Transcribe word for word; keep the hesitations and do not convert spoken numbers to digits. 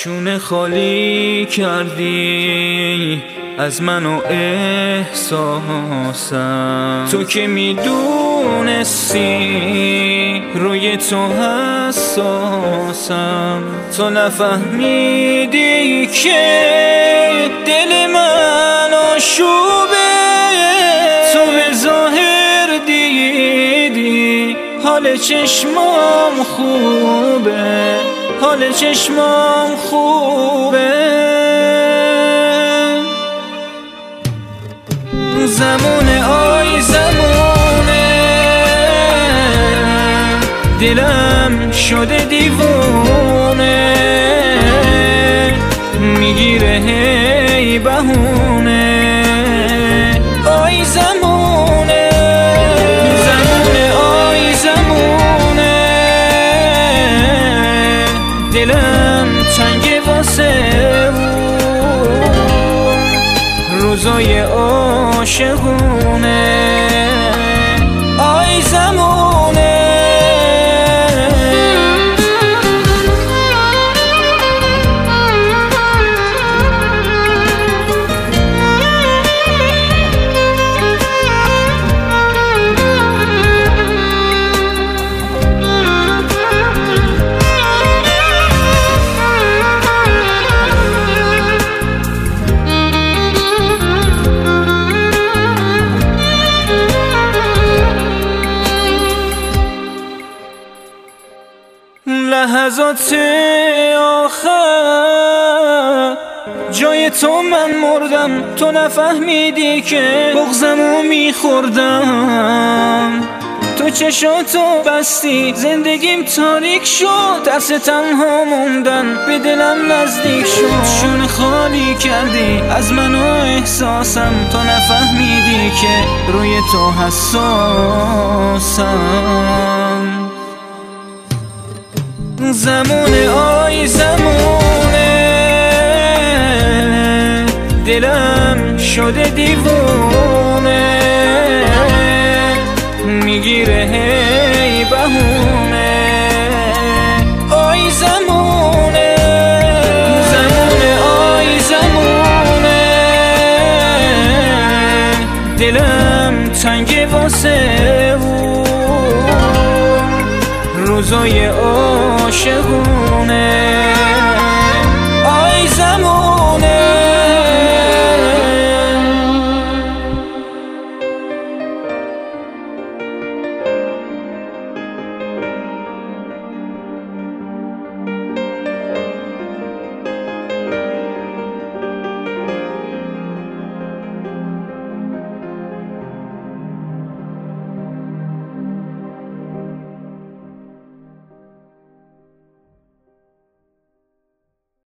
شونه خالی کردی از من و احساسم، تو که میدونستی روی تو حساسم، تو نفهمیدی که دل من آشوبه، تو به ظاهر دیدی حال چشمام خوبه، حال چشمام خوبه. زمونه آی زمونه دلم شده دیوونه، میگیره هی بهونه. آی زمونه زمونه آی زمونه دلم تنگه واسه روزای عاشقونه. آی زمونه لحظات آخر جای تو من مردم، تو نفهمیدی که بغضمو میخوردم، تو چشاتو بستی زندگیم تاریک شد، ترس تنها موندن به دلم نزدیک شد. شونه خالی کردی از من و احساسم، تو نفهمیدی که روی تو حساسم. زمونه آی زمونه دلم شده دیوونه، میگیره هی بهونه. آی زمونه زمونه آی زمونه دلم تنگه واسه روزای عاشقونه.